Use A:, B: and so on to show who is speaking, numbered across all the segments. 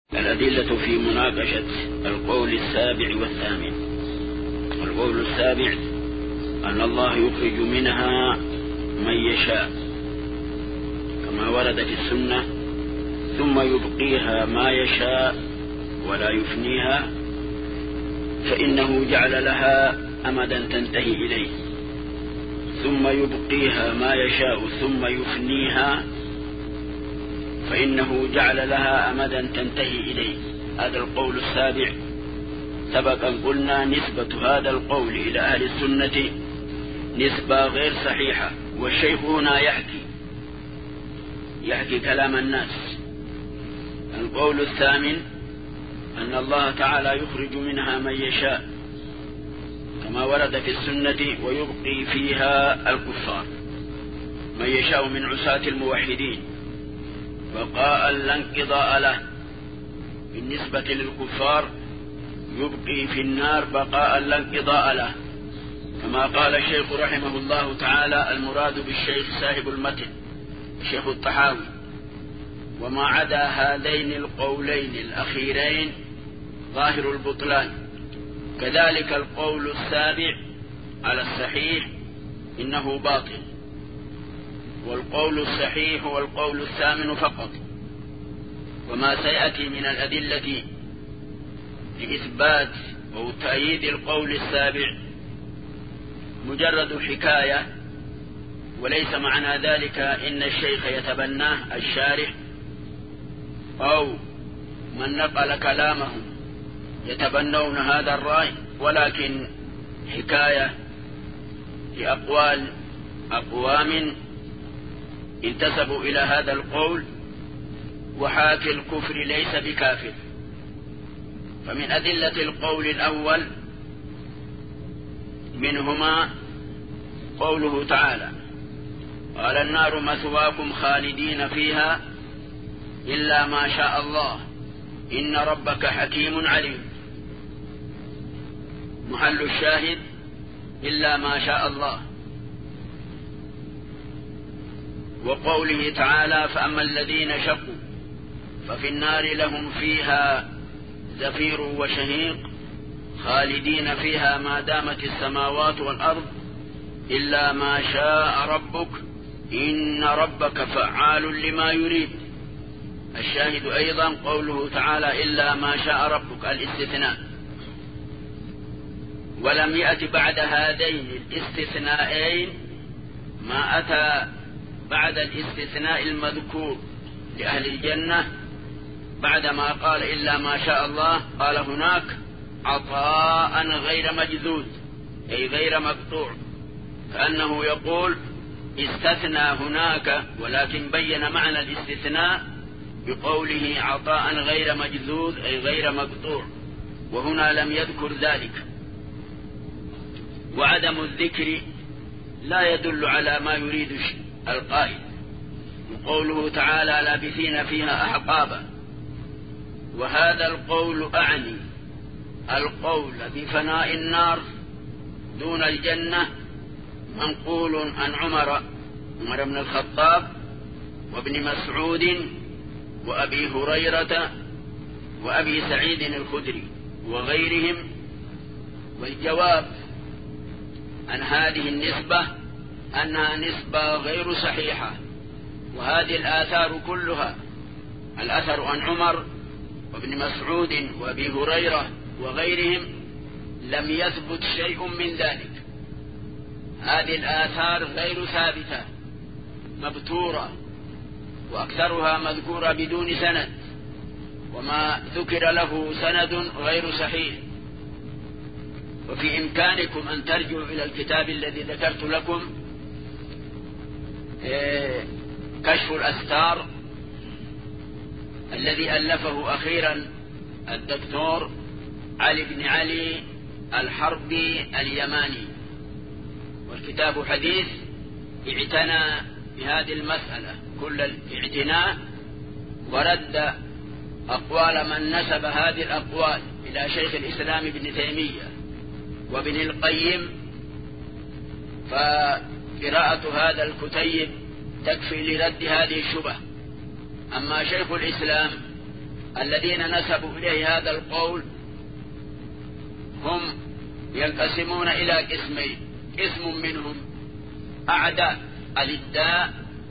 A: الأدلة في مناقشة القول السابع والثامن. القول السابع أن الله يخرج منها من يشاء كما ورد في السنة، ثم يبقيها ما يشاء ولا يفنيها، فإنه جعل لها أمدا تنتهي إليه. ثم يبقيها ما يشاء ثم يفنيها، فإنه جعل لها أمدا تنتهي إليه. هذا القول السابع سبقا قلنا نسبة هذا القول إلى أهل السنة نسبة غير صحيحة، والشيخ هنا يحكي كلام الناس. القول الثامن أن الله تعالى يخرج منها من يشاء كما ورد في السنة، ويبقي فيها الكفار من يشاء من عصاة الموحدين بقاء لا انقضاء له. بالنسبة للكفار يبقي في النار بقاء لا انقضاء له، كما قال الشيخ رحمه الله تعالى: المراد بالشيخ صاحب المتن الشيخ الطحاوي: وما عدا هذين القولين الأخيرين ظاهر البطلان. كذلك القول السابع على الصحيح إنه باطل، والقول الصحيح هو القول الثامن فقط. وما سيأتي من الأدلة لإثبات أو تأييد القول السابع مجرد حكاية، وليس معنى ذلك إن الشيخ يتبناه الشارح أو من نقل كلامه يتبنون هذا الرأي، ولكن حكاية لأقوال أقوام انتسبوا إلى هذا القول، وحاكي الكفر ليس بكافر. فمن أدلة القول الأول منهما قوله تعالى: قال النار مثواكم خالدين فيها إلا ما شاء الله إن ربك حكيم عليم. محل الشاهد إلا ما شاء الله. وقوله تعالى: فأما الذين شقوا ففي النار لهم فيها زفير وشهيق خالدين فيها ما دامت السماوات والأرض إلا ما شاء ربك إن ربك فعال لما يريد. الشاهد أيضا قوله تعالى: إلا ما شاء ربك، الاستثناء. ولم يأتي بعد هذين الاستثناءين ما أتى بعد الاستثناء المذكور لأهل الجنة. بعدما قال إلا ما شاء الله قال هناك عطاء غير مجذوذ، أي غير مقطوع، كأنه يقول استثنى هناك، ولكن بين معنى الاستثناء بقوله عطاء غير مجذوذ أي غير مقطوع، وهنا لم يذكر ذلك. وعدم الذكر لا يدل على ما يريد القائل. وقوله تعالى: لابثين فيها أحقابا، وهذا القول أعني القول بفناء النار دون الجنة منقول عن عمر بن الخطاب وابن مسعود وأبي هريرة وأبي سعيد الخدري وغيرهم. والجواب عن هذه النسبة أنها نسبة غير صحيحة، وهذه الآثار كلها، الأثر عن عمر وابن مسعود وأبي هريرة وغيرهم، لم يثبت شيء من ذلك. هذه الآثار غير ثابتة مبتورة، وأكثرها مذكورة بدون سند، وما ذكر له سند غير صحيح. وفي إمكانكم أن ترجعوا إلى الكتاب الذي ذكرت لكم، كشف الأستار، الذي ألفه أخيرا الدكتور علي بن علي الحربي اليماني، والكتاب حديث اعتنى بهذه المسألة كل الاعتناء، ورد أقوال من نسب هذه الأقوال إلى شيخ الإسلام ابن تيمية وابن القيم. فقراءة هذا الكتيب تكفي لرد هذه الشبهة. أما شيخ الإسلام الذين نسبوا إليه هذا القول هم ينقسمون إلى قسمين: قسم منهم أعداء الإبداع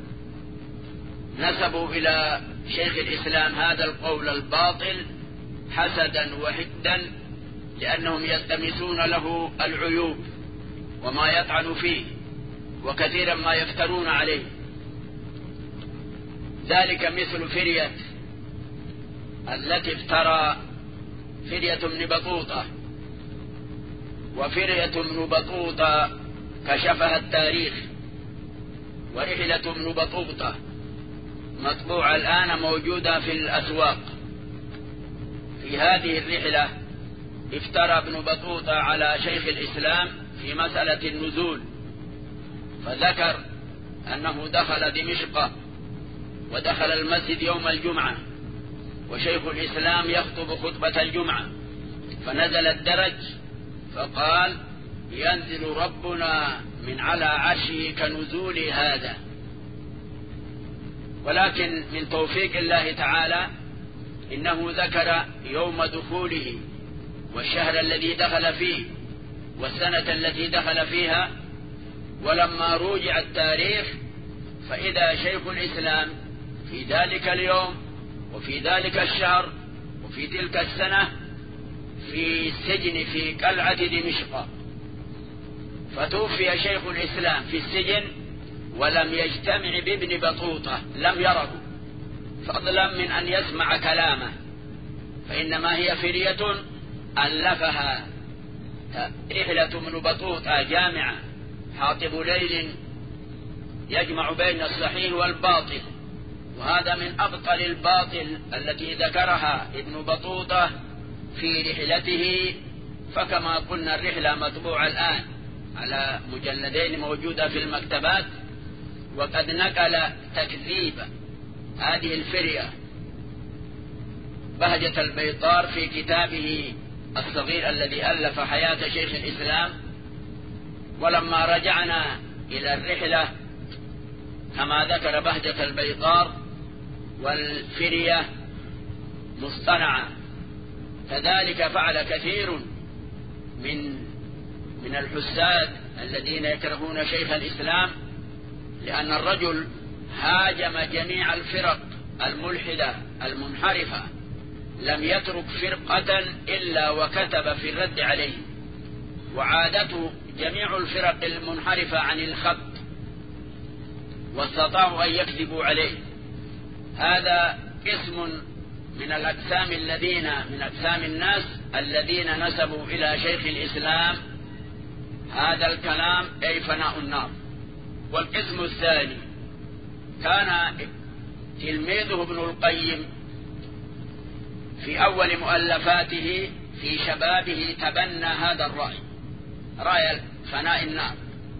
A: نسبوا إلى شيخ الإسلام هذا القول الباطل حسدا وحدا، لأنهم يلتمسون له العيوب وما يطعن فيه، وكثيرا ما يفترون عليه. ذلك مثل فرية التي افترى فرية ابن بطوطة، وفرية ابن بطوطة كشفها التاريخ، ورحلة ابن بطوطة مطبوعة الآن موجودة في الأسواق. في هذه الرحلة افترى ابن بطوطة على شيخ الإسلام في مسألة النزول، فذكر أنه دخل دمشق ودخل المسجد يوم الجمعة وشيخ الإسلام يخطب خطبة الجمعة، فنزل الدرج فقال: ينزل ربنا من على عرشه كنزول هذا. ولكن من توفيق الله تعالى إنه ذكر يوم دخوله والشهر الذي دخل فيه والسنة التي دخل فيها. ولما رجع التاريخ فإذا شيخ الإسلام في ذلك اليوم وفي ذلك الشهر وفي تلك السنة في السجن في قلعة دمشق. فتوفي شيخ الإسلام في السجن ولم يجتمع بابن بطوطة، لم يره، فضلا من أن يسمع كلامه، فإنما هي فرية ألفها رحلة ابن بطوطة جامعة حاطب ليل يجمع بين الصحيح والباطل، وهذا من أبطل الباطل التي ذكرها ابن بطوطة في رحلته. فكما قلنا الرحلة مطبوعة الآن على مجلدين موجودة في المكتبات، وقد نقل تكذيب هذه الفرية بهجة البيطار في كتابه الصغير الذي ألف حياة شيخ الإسلام. ولما رجعنا إلى الرحلة كما ذكر بهجة البيطار والفرية مصطنعة، كذلك فعل كثير من الحساد الذين يكرهون شيخ الإسلام، لأن الرجل هاجم جميع الفرق الملحدة المنحرفة، لم يترك فرقة إلا وكتب في الرد عليه، وعادته جميع الفرق المنحرفة عن الخط واستطاعوا أن يكذبوا عليه. هذا اسم من الأقسام من أقسام الناس الذين نسبوا إلى شيخ الإسلام هذا الكلام، أي فناء النار. والقسم الثاني كان تلميذه ابن القيم في أول مؤلفاته في شبابه تبنى هذا الرأي، رأي فناء النار،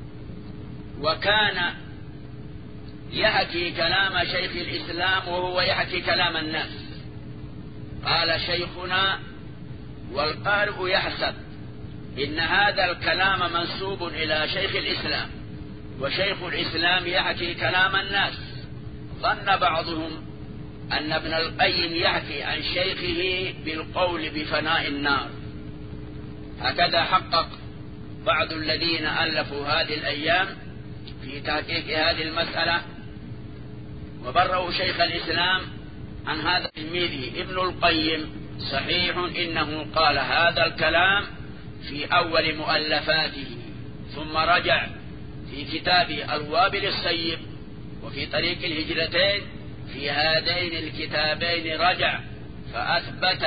A: وكان يحكي كلام شيخ الإسلام وهو يحكي كلام الناس. قال شيخنا والقارئ يحسب إن هذا الكلام منسوب إلى شيخ الإسلام، وشيخ الإسلام يحكي كلام الناس. ظن بعضهم أن ابن القيم يحكي عن شيخه بالقول بفناء النار. هكذا حقق بعض الذين ألفوا هذه الأيام في تحقيق هذه المسألة، وبرأوا شيخ الإسلام عن هذا تلميذه ابن القيم. صحيح إنه قال هذا الكلام في أول مؤلفاته، ثم رجع في كتاب الوابل الصيب وفي طريق الهجرتين، في هذين الكتابين رجع فأثبت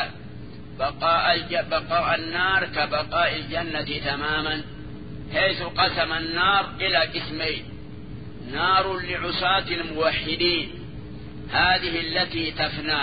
A: بقاء النار كبقاء الجنة تماما، حيث قسم النار إلى قسمين: نار لعصاة الموحدين، هذه التي تفنى.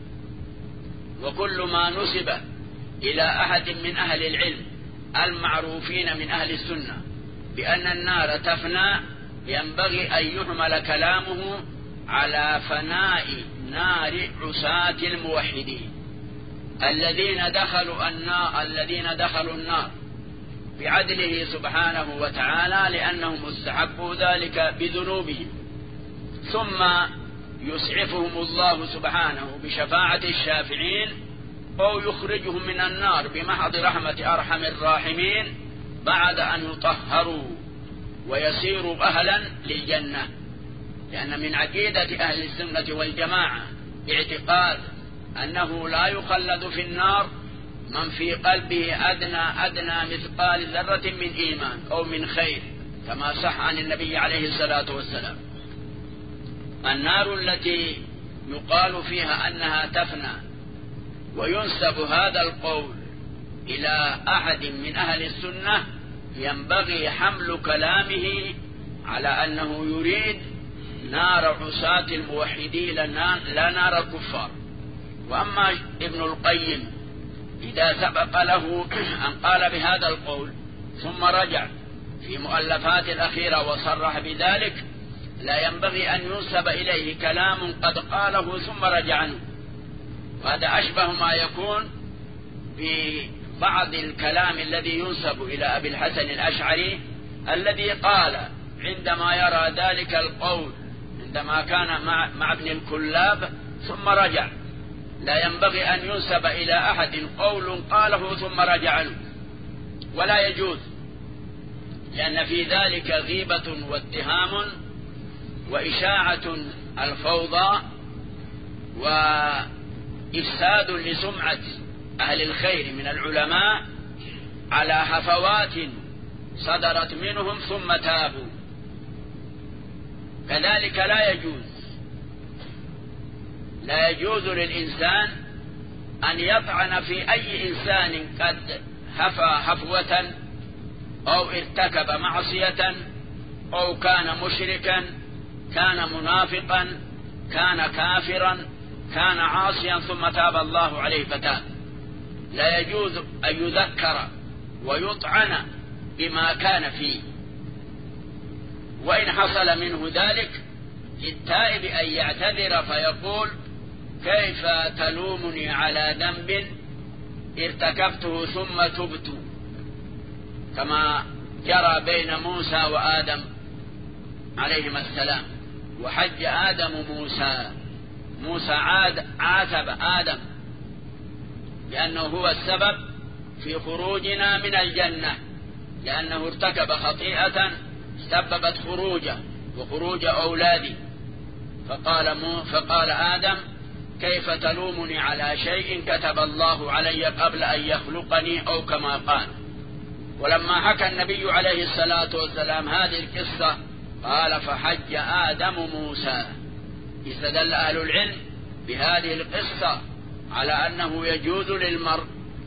A: وكل ما نسب إلى أحد من أهل العلم المعروفين من أهل السنة بأن النار تفنى ينبغي أن يحمل كلامه على فناء نار عصاة الموحدين الذين دخلوا النار بعدله سبحانه وتعالى، لأنهم استحقوا ذلك بذنوبهم. ثم يسعفهم الله سبحانه بشفاعة الشافعين أو يخرجهم من النار بمحض رحمة أرحم الراحمين بعد أن يطهروا ويصيروا أهلا للجنة. لأن من عقيدة أهل السنة والجماعة اعتقاد أنه لا يخلد في النار من في قلبه أدنى مثقال ذرة من إيمان أو من خير، كما صح عن النبي عليه الصلاة والسلام. النار التي يقال فيها أنها تفنى وينسب هذا القول إلى أحد من أهل السنة ينبغي حمل كلامه على أنه يريد نار عصاة الموحدين لا نار الكفار. وأما ابن القيم إذا سبق له أن قال بهذا القول ثم رجع في مؤلفات الأخيرة وصرح بذلك، لا ينبغي أن ينسب إليه كلام قد قاله ثم رجع عنه. وهذا أشبه ما يكون ببعض الكلام الذي ينسب إلى أبي الحسن الأشعري الذي قال عندما يرى ذلك القول عندما كان مع ابن الكلاب ثم رجع. لا ينبغي أن ينسب إلى أحد قول قاله ثم رجع عنه، ولا يجوز، لأن في ذلك غيبة واتهام وإشاعة الفوضى وإفساد لسمعة أهل الخير من العلماء على هفوات صدرت منهم ثم تابوا. كذلك لا يجوز للإنسان أن يطعن في أي إنسان قد هفى هفوة أو ارتكب معصية أو كان مشركا، كان منافقا، كان كافرا، كان عاصيا ثم تاب الله عليه فتاب. لا يجوز أن يذكر ويطعن بما كان فيه. وإن حصل منه ذلك للتائب أن يعتذر فيقول كيف تلومني على ذنب ارتكبته ثم تبت، كما جرى بين موسى وآدم عليهما السلام. وحج آدم موسى عاتب آدم لأنه هو السبب في خروجنا من الجنة، لأنه ارتكب خطيئة سببت خروجه وخروج أولادي. فقال آدم كيف تلومني على شيء كتب الله علي قبل أن يخلقني، أو كما قال. ولما حكى النبي عليه الصلاة والسلام هذه القصة قال فحج آدم موسى. استدل أهل العلم بهذه القصة على أنه يجوز للمرء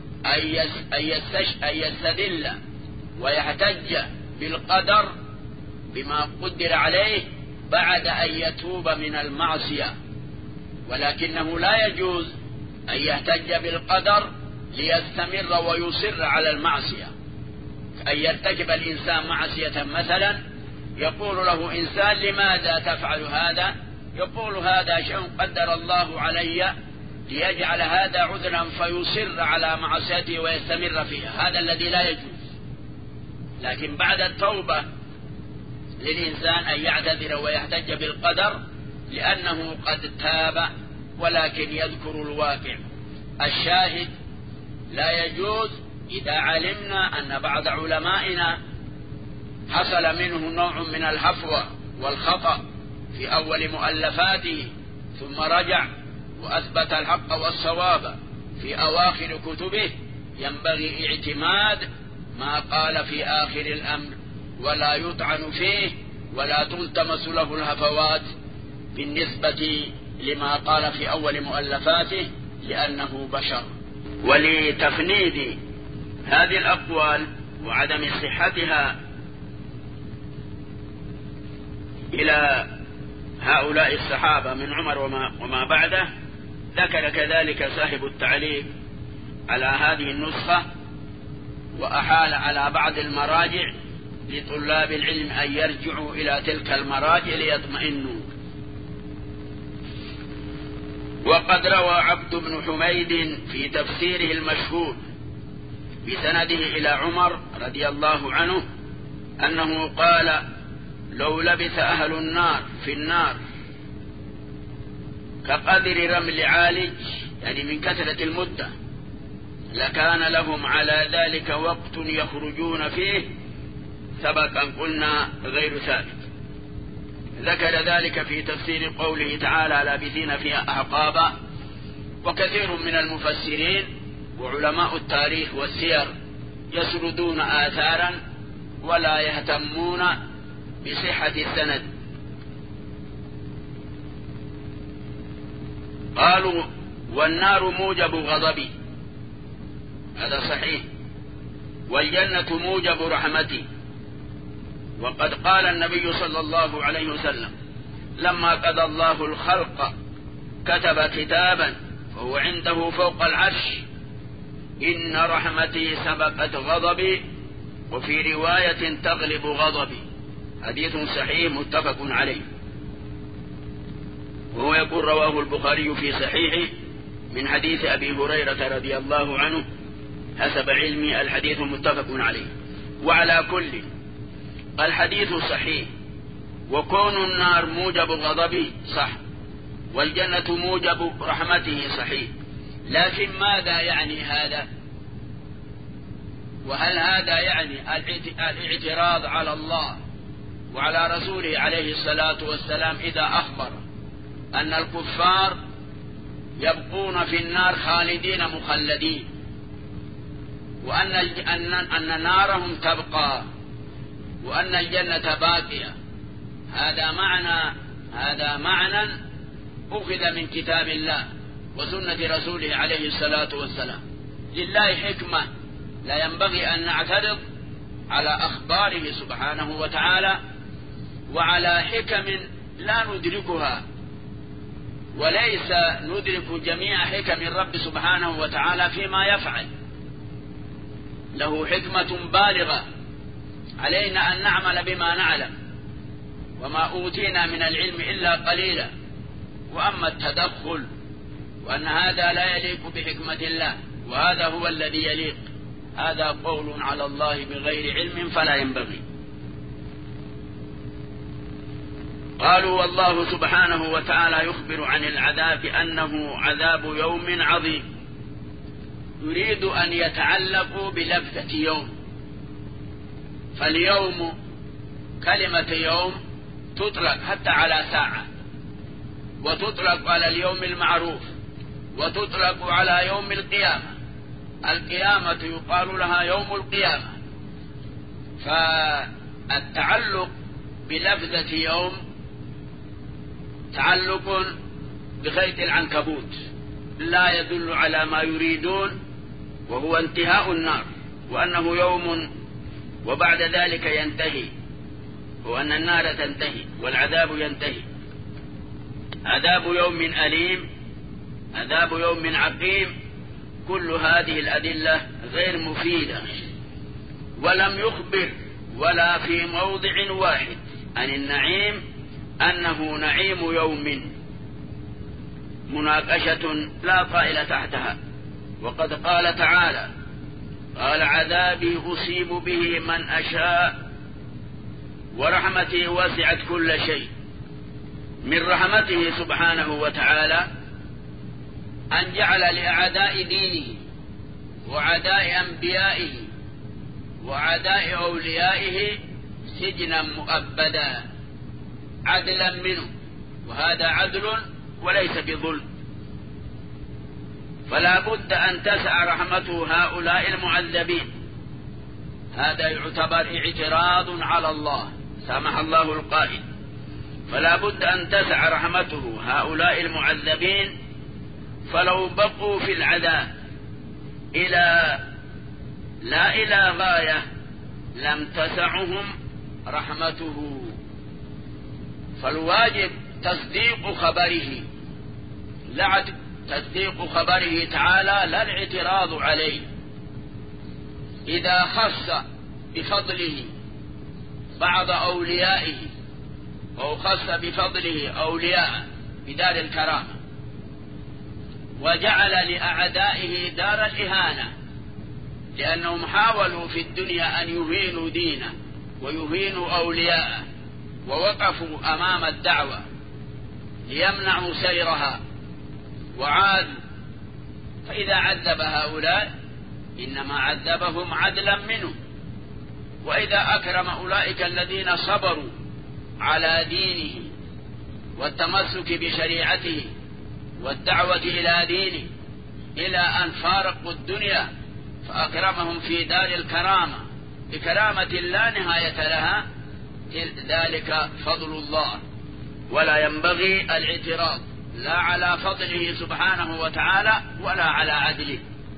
A: أن يستدل ويحتج بالقدر بما قدر عليه بعد أن يتوب من المعصية، ولكنه لا يجوز أن يحتج بالقدر ليستمر ويصر على المعصية. أن يرتكب الإنسان معصية مثلا يقول له إنسان لماذا تفعل هذا؟ يقول هذا شيء قدر الله علي ليجعل هذا عذرا فيصر على معصيته ويستمر فيها، هذا الذي لا يجوز. لكن بعد التوبة للإنسان أن يعتذر ويحتج بالقدر لأنه قد تاب، ولكن يذكر الواقع. الشاهد لا يجوز إذا علمنا أن بعض علمائنا حصل منه نوع من الهفوة والخطأ في أول مؤلفاته ثم رجع وأثبت الحق والصواب في أواخر كتبه، ينبغي اعتماد ما قال في آخر الأمر ولا يطعن فيه ولا تلتمس له الهفوات بالنسبة لما قال في أول مؤلفاته، لأنه بشر. ولتفنيد هذه الأقوال وعدم صحتها إلى هؤلاء الصحابة من عمر وما بعده، ذكر كذلك صاحب التعليق على هذه النسخة وأحال على بعض المراجع لطلاب العلم أن يرجعوا إلى تلك المراجع ليطمئنوا. وقد روى عبد بن حميد في تفسيره المشهور بسنده إلى عمر رضي الله عنه أنه قال لو لبث أهل النار في النار كقدر رمل عالج يعني من كثرة المدة لكان لهم على ذلك وقت يخرجون فيه سبق أن قلنا غير ثابت. ذكر ذلك في تفسير قوله تعالى لابثين فيها أحقابا. وكثير من المفسرين وعلماء التاريخ والسير يسردون آثارا ولا يهتمون بصحة السند. قالوا والنار موجب غضبي، هذا صحيح، والجنة موجب رحمتي. وقد قال النبي صلى الله عليه وسلم لما قضى الله الخلق كتب كتابا وهو عنده فوق العرش إن رحمتي سبقت غضبي، وفي رواية تغلب غضبي، حديث صحيح متفق عليه. وهو يقول رواه البخاري في صحيحه من حديث أبي هريرة رضي الله عنه، حسب علمي الحديث متفق عليه. وعلى كل الحديث صحيح، وكون النار موجب غضبه صح، والجنة موجب رحمته صحيح. لكن ماذا يعني هذا؟ وهل هذا يعني الاعتراض على الله وعلى رسوله عليه الصلاة والسلام إذا أخبر أن الكفار يبقون في النار خالدين مخلدين، وأن نارهم تبقى، وأن الجنة باقية؟ هذا معنى أخذ من كتاب الله وسنة رسوله عليه الصلاة والسلام. لله حكمة لا ينبغي أن نعترض على أخباره سبحانه وتعالى وعلى حكم لا ندركها، وليس ندرك جميع حكم الرب سبحانه وتعالى فيما يفعل. له حكمة بالغة، علينا أن نعمل بما نعلم، وما أوتينا من العلم إلا قليلا. وأما التدخل وأن هذا لا يليق بحكمة الله وهذا هو الذي يليق، هذا قول على الله بغير علم فلا ينبغي. قالوا والله سبحانه وتعالى يخبر عن العذاب أنه عذاب يوم عظيم، يريد أن يتعلقوا بلفظة يوم. فاليوم كلمة يوم تطلق حتى على ساعة، وتطلق على اليوم المعروف، وتطلق على يوم القيامة. القيامة يقال لها يوم القيامة. فالتعلق بلفظة يوم تعلق بخيط العنكبوت لا يدل على ما يريدون، وهو انتهاء النار، وأنه يوم وبعد ذلك ينتهي، وأن النار تنتهي والعذاب ينتهي. عذاب يوم أليم، عذاب يوم عقيم، كل هذه الأدلة غير مفيدة. ولم يخبر ولا في موضع واحد عن النعيم أنه نعيم يوم، مناقشة لا طائل تحتها. وقد قال تعالى قال عذابي أصيب به من أشاء ورحمتي وسعت كل شيء. من رحمته سبحانه وتعالى أن جعل لأعداء دينه وعداء أنبيائه وعداء أوليائه سجنا مؤبدا عدلا منه، وهذا عدل وليس بظلم. فلا بد أن تسع رحمته هؤلاء المعذبين. هذا يعتبر اعتراض على الله، سامح الله القائل. فلا بد أن تسع رحمته هؤلاء المعذبين، فلو بقوا في العذاب لا إلى غاية لم تسعهم رحمته. فالواجب تصديق خبره، تصديق خبره تعالى لا الاعتراض عليه. إذا خص بفضله بعض أوليائه أو خص بفضله أولياء بدار الكرامة، وجعل لأعدائه دار الإهانة، لأنهم حاولوا في الدنيا أن يهينوا دينه ويهينوا أولياءه، ووقفوا أمام الدعوة ليمنعوا سيرها وعادوا. فإذا عذب هؤلاء إنما عذبهم عدلا منه، وإذا أكرم أولئك الذين صبروا على دينه والتمسك بشريعته والدعوة إلى دينه إلى أن فارقوا الدنيا فأكرمهم في دار الكرامة بكرامة لا نهاية لها، ذلك فضل الله، ولا ينبغي الاعتراض لا على فضله سبحانه وتعالى ولا على عدله.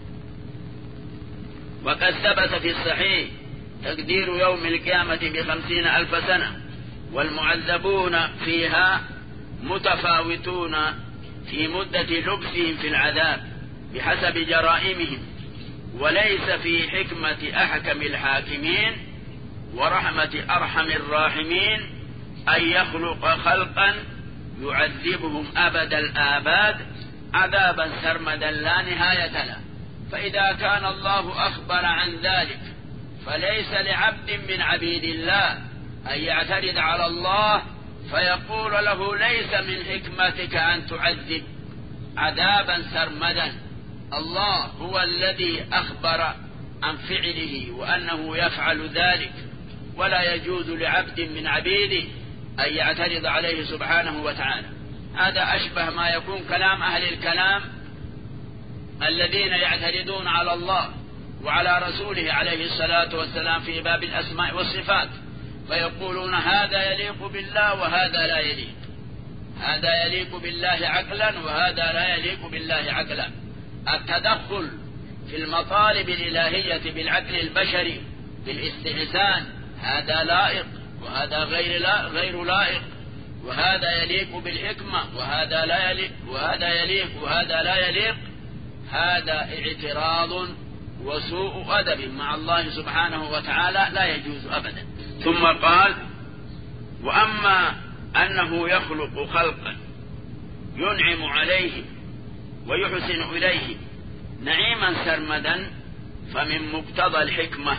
A: وقد ثبت في الصحيح تقدير يوم القيامة ب50,000 سنة، والمعذبون فيها متفاوتون في مدة لبسهم في العذاب بحسب جرائمهم، وليس في حكمة أحكم الحاكمين ورحمة أرحم الراحمين أن يخلق خلقا يعذبهم أبد الآباد عذابا سرمدا لا نهاية له. فإذا كان الله أخبر عن ذلك فليس لعبد من عبيد الله أن يعترض على الله فيقول له ليس من حكمتك أن تعذب عذابا سرمدا. الله هو الذي أخبر عن فعله وأنه يفعل ذلك، ولا يجوز لعبد من عبيده أن يعترض عليه سبحانه وتعالى. هذا أشبه ما يكون كلام أهل الكلام الذين يعترضون على الله وعلى رسوله عليه الصلاة والسلام في باب الأسماء والصفات، فيقولون هذا يليق بالله وهذا لا يليق، هذا يليق بالله عقلا وهذا لا يليق بالله عقلا. التدخل في المطالب الإلهية بالعقل البشري بالاستحسان هذا لائق وهذا غير لائق، وهذا يليق بالحكمة وهذا لا يليق، وهذا يليق وهذا لا يليق، هذا اعتراض وسوء أدب مع الله سبحانه وتعالى لا يجوز أبدا. ثم قال وأما أنه يخلق خلقا ينعم عليهم ويحسن إليهم نعيما سرمدا فمن مقتضى الحكمة،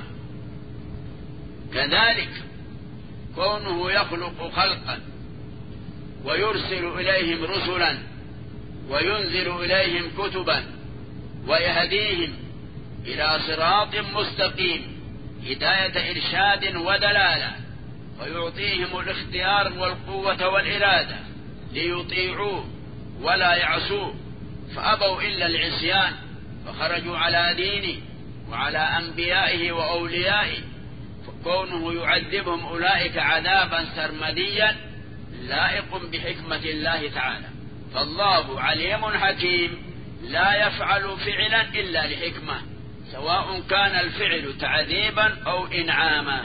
A: كذلك كونه يخلق خلقا ويرسل إليهم رسلا وينزل إليهم كتبا ويهديهم إلى صراط مستقيم هداية إرشاد ودلالة، ويعطيهم الاختيار والقوة والإرادة ليطيعوه ولا يعصوه، فأبوا إلا العصيان فخرجوا على دينه وعلى أنبيائه وأوليائه، فكونه يعذبهم أولئك عذابا سرمديا لائق بحكمة الله تعالى. فالله عليم حكيم لا يفعل فعلا إلا لحكمة، سواء كان الفعل تعذيبا أو إنعاما.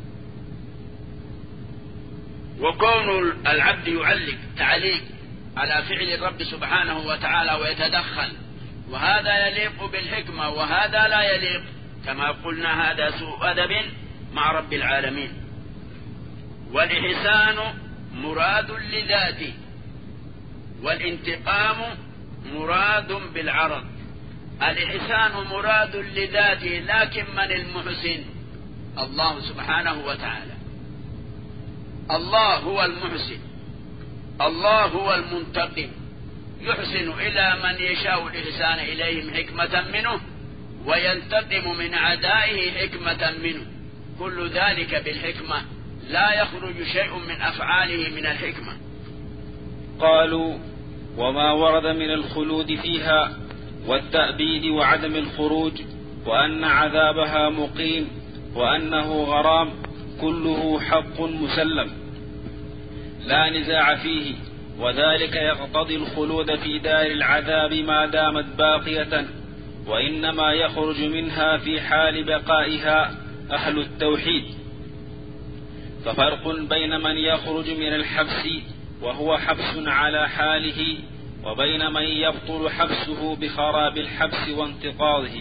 A: وكون العبد يعلق تعليق على فعل الرب سبحانه وتعالى ويتدخل، وهذا يليق بالحكمة وهذا لا يليق، كما قلنا هذا سوء أدب مع رب العالمين. والإحسان مراد لذاته والانتقام مراد بالعرض. الإحسان مراد لذاته، لكن من المحسن؟ الله سبحانه وتعالى. الله هو المحسن، الله هو المنتقم، يحسن إلى من يشاء الإحسان إليهم حكمة منه، وينتقم من أعدائه حكمة منه، كل ذلك بالحكمة، لا يخرج شيء من أفعاله من الحكمة.
B: قالوا وما ورد من الخلود فيها والتأبيد وعدم الخروج وأن عذابها مقيم وأنه غرام كله حق مسلم لا نزاع فيه، وذلك يقتضي الخلود في دار العذاب ما دامت باقية، وإنما يخرج منها في حال بقائها أهل التوحيد. ففرق بين من يخرج من الحبس وهو حبس على حاله وبين من يبطل حبسه بخراب الحبس وانتقاضه.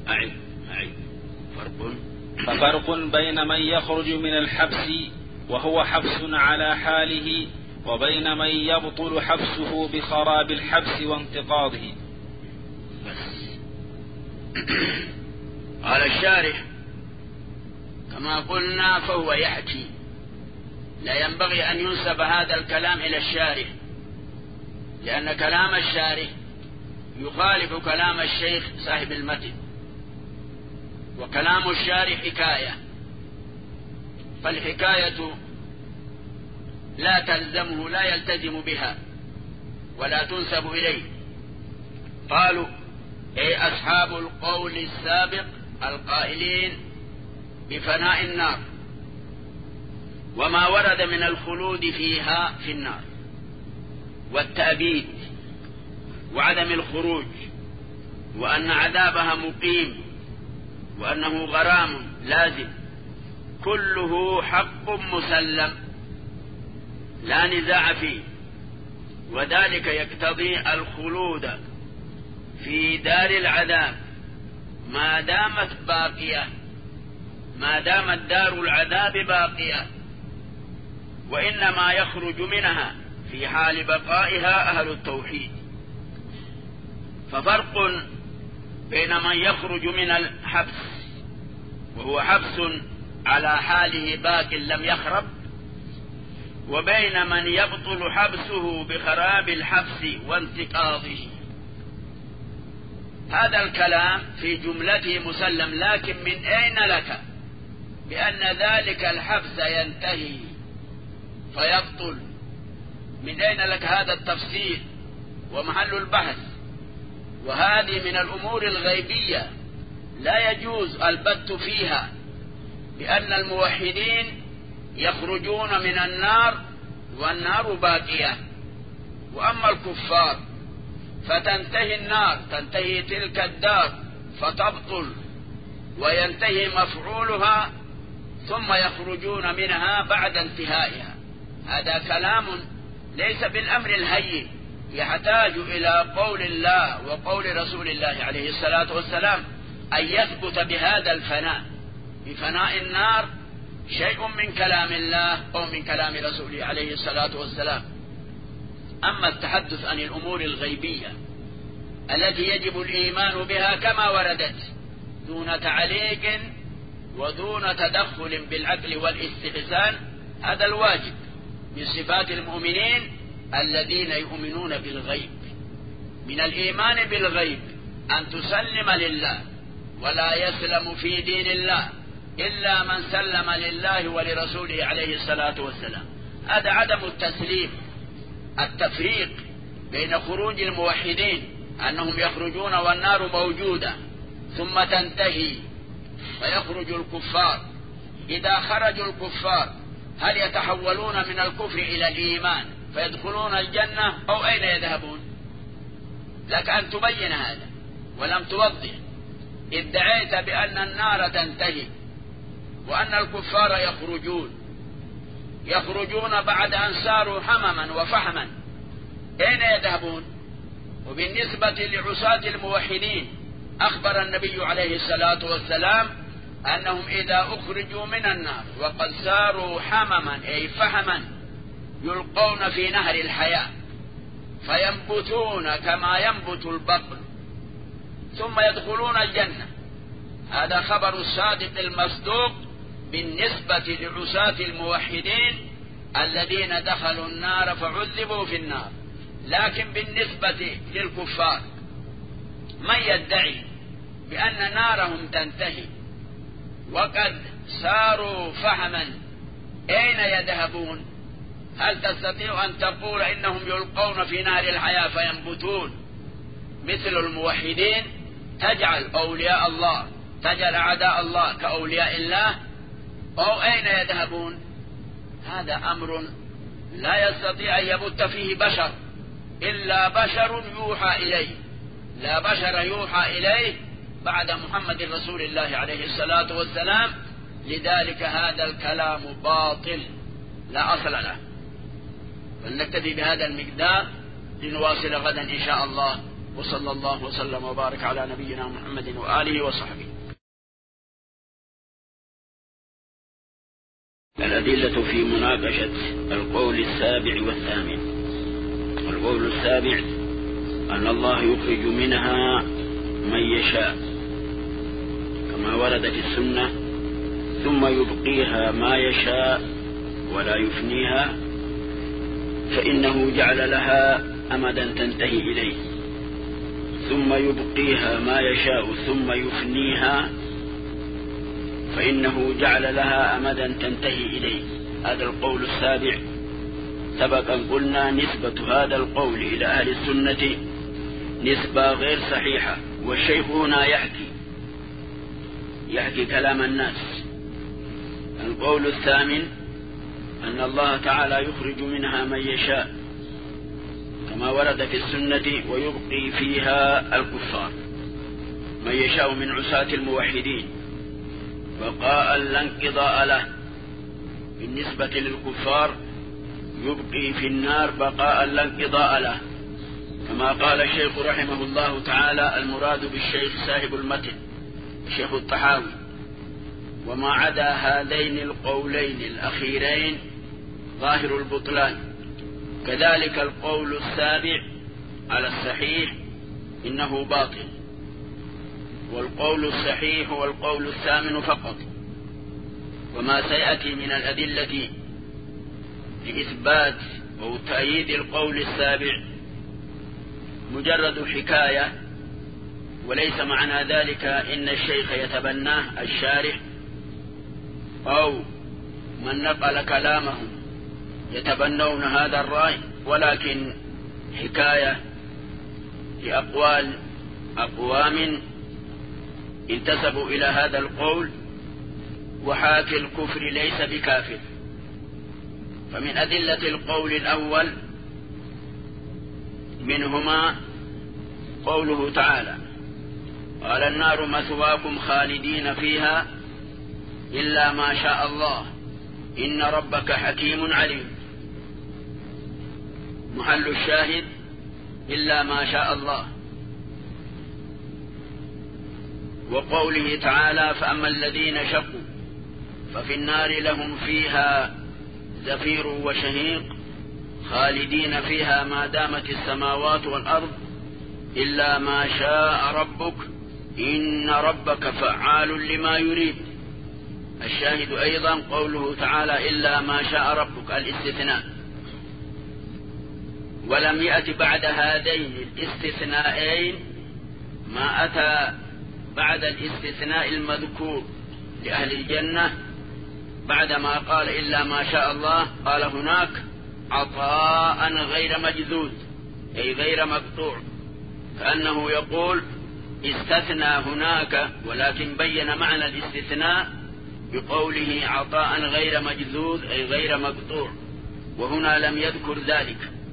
B: ففرق بين من يخرج من الحبس وهو حبس على حاله وبين من يبطل حبسه بخراب الحبس وانتقاضه.
A: قال الشارح كما قلنا فهو يحكي، لا ينبغي أن ينسب هذا الكلام إلى الشارح، لأن كلام الشارح يخالف كلام الشيخ صاحب المتن، وكلام الشارح حكاية، فالحكاية لا تلزمه، لا يلتزم بها ولا تنسب إليه. قالوا أي أصحاب القول السابق القائلين بفناء النار وما ورد من الخلود فيها في النار والتأبيد وعدم الخروج، وأن عذابها مقيم وأنه غرام لازم، كله حق مسلم لا نزاع فيه، وذلك يقتضي الخلود في دار العذاب ما دامت باقية، ما دامت دار العذاب باقية، وإنما يخرج منها في حال بقائها أهل التوحيد. ففرق بين من يخرج من الحبس وهو حبس على حاله باق لم يخرب، وبين من يبطل حبسه بخراب الحبس وانتقاضه. هذا الكلام في جملته مسلم، لكن من أين لك بأن ذلك الحبس ينتهي فيبطل؟ من أين لك هذا التفسير ومحل البحث؟ وهذه من الأمور الغيبية لا يجوز البت فيها، بأن الموحدين يخرجون من النار والنار باقية، وأما الكفار فتنتهي النار، تنتهي تلك الدار فتبطل وينتهي مفعولها ثم يخرجون منها بعد انتهائها. هذا كلام ليس بالأمر الهين، يحتاج إلى قول الله وقول رسول الله عليه الصلاة والسلام أن يثبت بهذا الفناء، بفناء النار، شيء من كلام الله أو من كلام رسوله عليه الصلاة والسلام. أما التحدث عن الأمور الغيبية التي يجب الإيمان بها كما وردت دون تعليق ودون تدخل بالعقل والاستحسان، هذا الواجب من صفات المؤمنين الذين يؤمنون بالغيب. من الإيمان بالغيب أن تسلم لله، ولا يسلم في دين الله إلا من سلم لله ولرسوله عليه الصلاة والسلام. هذا عدم التسليم. التفريق بين خروج الموحدين أنهم يخرجون والنار موجودة ثم تنتهي فيخرج الكفار، إذا خرجوا الكفار هل يتحولون من الكفر إلى الإيمان فيدخلون الجنة أو أين يذهبون؟ لك أن تبين هذا ولم توضح. ادعيت بأن النار تنتهي وأن الكفار يخرجون بعد أن صاروا حمما وفحما، أين يذهبون؟ وبالنسبة لعصاة الموحدين أخبر النبي عليه الصلاة والسلام أنهم إذا أخرجوا من النار وقد صاروا حمما أي فحما يلقون في نهر الحياة فينبتون كما ينبت البقل ثم يدخلون الجنة. هذا خبر الصادق المصدوق بالنسبة لعصاة الموحدين الذين دخلوا النار فعذبوا في النار. لكن بالنسبة للكفار من يدعي بأن نارهم تنتهي وقد صاروا فحما، أين يذهبون؟ هل تستطيع أن تقول إنهم يلقون في نهر الحياة فينبتون مثل الموحدين؟ تجعل أولياء الله، تجعل أعداء الله كأولياء الله، أو أين يذهبون؟ هذا أمر لا يستطيع أن يبت فيه بشر إلا بشر يوحى إليه، لا بشر يوحى إليه بعد محمد رسول الله عليه الصلاة والسلام. لذلك هذا الكلام باطل لا أصل له. فلنكتفي بهذا المقدار لنواصل غدا إن شاء الله، وصلى الله وسلم وبارك على نبينا محمد وآله وصحبه. الأدلة في مناقشة القول السابع والثامن. القول السابع أن الله يخرج منها من يشاء كما ورد في السنة، ثم يبقيها ما يشاء ولا يفنيها، فإنه جعل لها أمدا تنتهي إليه، ثم يبقيها ما يشاء ثم يفنيها فإنه جعل لها أمدا تنتهي إليه. هذا القول السابع سبقا قلنا نسبة هذا القول إلى أهل السنة نسبة غير صحيحة، والشيخ هنا يحكي كلام الناس. القول الثامن أن الله تعالى يخرج منها من يشاء كما ورد في السنة ويبقي فيها الكفار، من يشاء من عصاة الموحدين بقاء لا انقضاء له. بالنسبة للكفار يبقي في النار بقاء لا انقضاء له، كما قال الشيخ رحمه الله تعالى: المراد بالشيخ صاحب المتن الشيخ الطحاوي: وما عدا هذين القولين الأخيرين ظاهر البطلان. كذلك القول السابع على الصحيح إنه باطل، والقول الصحيح هو القول الثامن فقط. وما سيأتي من الأدلة لإثبات أو تأييد القول السابع مجرد حكاية، وليس معنى ذلك إن الشيخ يتبناه الشارح أو من نقل كلامهم يتبنون هذا الرأي، ولكن حكاية لأقوال أقوام انتسبوا إلى هذا القول، وحاكي الكفر ليس بكافر. فمن أدلة القول الأول منهما قوله تعالى: قال النار مثواكم خالدين فيها إلا ما شاء الله إن ربك حكيم عليم. محل الشاهد إلا ما شاء الله. وقوله تعالى: فأما الذين شقوا ففي النار لهم فيها زفير وشهيق خالدين فيها ما دامت السماوات والأرض إلا ما شاء ربك إن ربك فعال لما يريد. الشاهد أيضا قوله تعالى: إلا ما شاء ربك، الاستثناء. ولم يأت بعد هذين الاستثناءين ما أتى بعد الاستثناء المذكور لأهل الجنة بعدما قال إلا ما شاء الله، قال هناك عطاء غير مجذوذ أي غير مقطوع، كأنه يقول استثنى هناك ولكن بين معنى الاستثناء بقوله عطاء غير مجذوذ أي غير مقطوع، وهنا لم يذكر ذلك.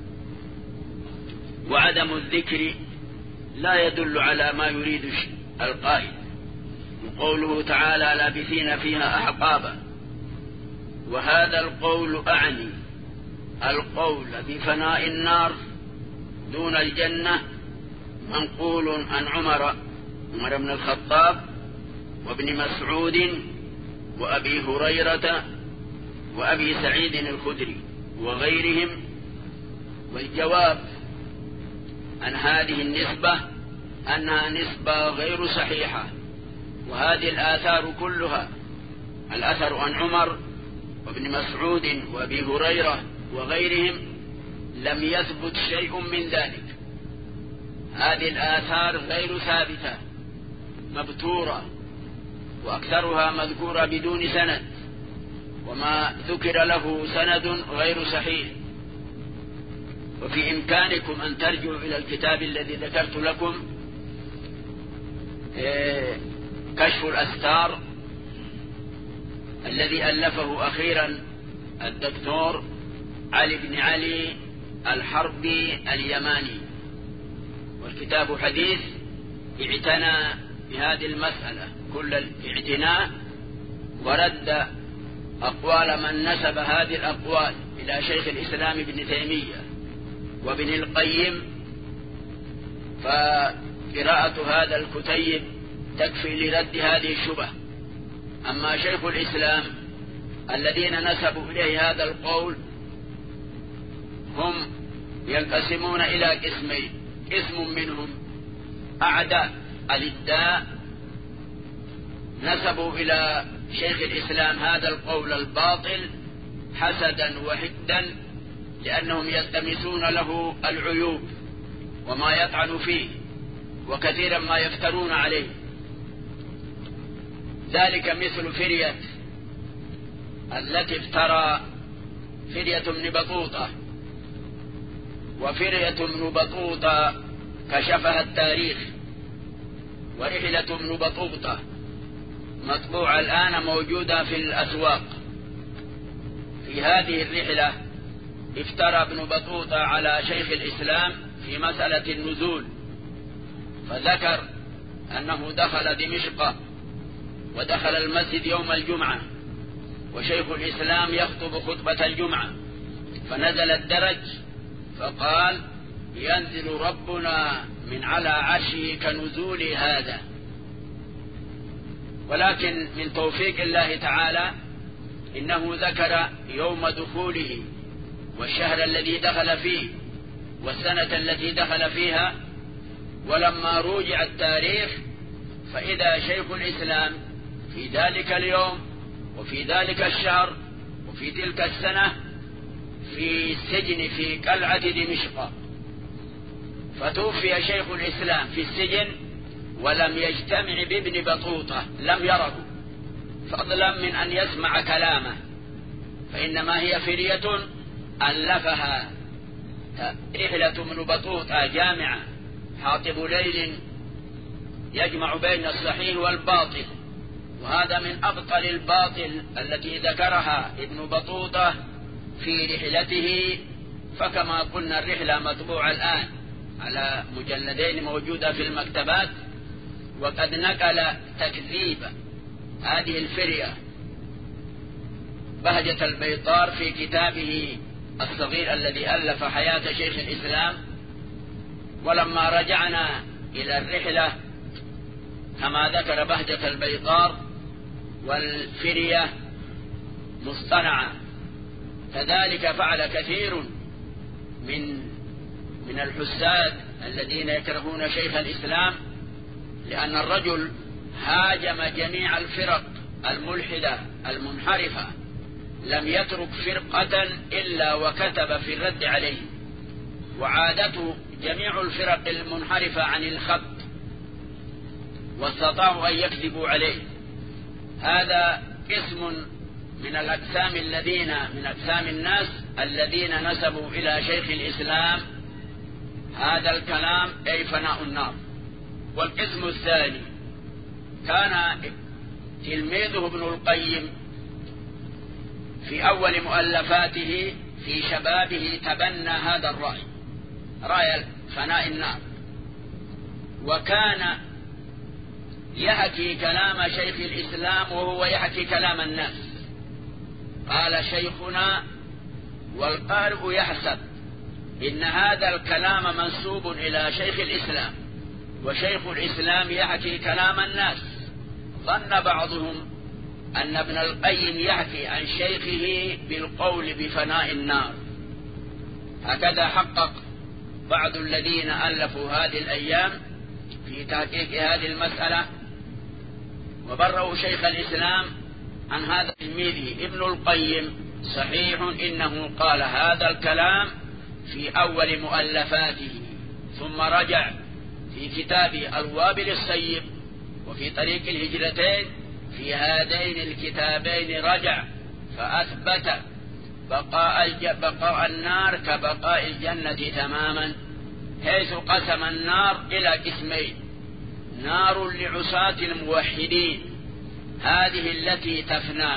A: وعدم الذكر لا يدل على ما يريد القائل. وقوله تعالى: لابثين فيها أحقابا، وهذا القول أعني القول بفناء النار دون الجنة منقول عن عمر بن الخطاب وابن مسعود وأبي هريرة وأبي سعيد الخدري وغيرهم. والجواب عن هذه النسبة أنها نسبة غير صحيحة، وهذه الآثار كلها، الأثر عن عمر وابن مسعود وأبي هريرة وغيرهم، لم يثبت شيء من ذلك. هذه الآثار غير ثابتة مبتورة، وأكثرها مذكورة بدون سند، وما ذكر له سند غير صحيح. وفي إمكانكم أن ترجعوا إلى الكتاب الذي ذكرت لكم، كشف الأستار، الذي ألفه أخيرا الدكتور علي بن علي الحربي اليماني، والكتاب حديث اعتنى بهذه المسألة كل الاعتناء، ورد أقوال من نسب هذه الأقوال إلى شيخ الإسلام ابن تيمية وابن القيم، فقراءة هذا الكتيب تكفي لرد هذه الشبهة. أما شيخ الإسلام الذين نسبوا إليه هذا القول هم ينقسمون إلى قسمين: قسم منهم أعداء الإدعاء نسبوا إلى شيخ الإسلام هذا القول الباطل حسدا وحدا، لأنهم يلتمسون له العيوب وما يطعن فيه، وكثيرا ما يفترون عليه. ذلك مثل فرية التي افترى فرية ابن بطوطة، وفرية ابن بطوطة كشفها التاريخ، ورحلة ابن بطوطة مطبوعة الآن موجودة في الأسواق. في هذه الرحلة افترى ابن بطوطة على شيخ الإسلام في مسألة النزول، فذكر أنه دخل دمشق ودخل المسجد يوم الجمعة وشيخ الإسلام يخطب خطبة الجمعة، فنزل الدرج فقال: ينزل ربنا من على عرشه كنزول هذا. ولكن من توفيق الله تعالى إنه ذكر يوم دخوله والشهر الذي دخل فيه والسنة التي دخل فيها. ولما روجع التاريخ فإذا شيخ الإسلام في ذلك اليوم وفي ذلك الشهر وفي تلك السنة في السجن في قلعة دمشق. فتوفي شيخ الإسلام في السجن ولم يجتمع بابن بطوطة، لم يره، فضلا من أن يسمع كلامه، فإنما هي فرية ألفها رحلة ابن بطوطة جامعة حاطب ليل يجمع بين الصحيح والباطل، وهذا من أبطل الباطل التي ذكرها ابن بطوطة في رحلته. فكما قلنا الرحلة مطبوعة الآن على مجلدين موجودة في المكتبات. وقد نقل تكذيب هذه الفرية بهجة البيطار في كتابه الصغير الذي ألف حياة شيخ الإسلام. ولما رجعنا إلى الرحلة كما ذكر بهجة البيطار والفرية مصطنعة، كذلك فعل كثير من الحساد الذين يكرهون شيخ الإسلام، لأن الرجل هاجم جميع الفرق الملحدة المنحرفة، لم يترك فرقة إلا وكتب في الرد عليه، وعادته جميع الفرق المنحرفة عن الخط واستطاعوا أن يكذبوا عليه. هذا قسم من الأقسام من أقسام الناس الذين نسبوا إلى شيخ الإسلام هذا الكلام أي فناء النار. والقسم الثاني كان تلميذه ابن القيم في أول مؤلفاته في شبابه تبنى هذا الرأي، رأي فناء النار، وكان يحكي كلام شيخ الإسلام وهو يحكي كلام الناس. قال شيخنا والقارئ يحسب إن هذا الكلام منسوب إلى شيخ الإسلام، وشيخ الإسلام يحكي كلام الناس. ظن بعضهم أن ابن القيم يحكي عن شيخه بالقول بفناء النار. هكذا حقق بعض الذين ألفوا هذه الأيام في تحقيق هذه المسألة، وبرأوا شيخ الإسلام عن هذا تلميذه ابن القيم. صحيح إنه قال هذا الكلام في أول مؤلفاته، ثم رجع في كتاب الوابل الصيب وفي طريق الهجرتين، في هذين الكتابين رجع فأثبت بقاء النار كبقاء الجنة تماما، حيث قسم النار إلى قسمين: نار لعصاة الموحدين هذه التي تفنى،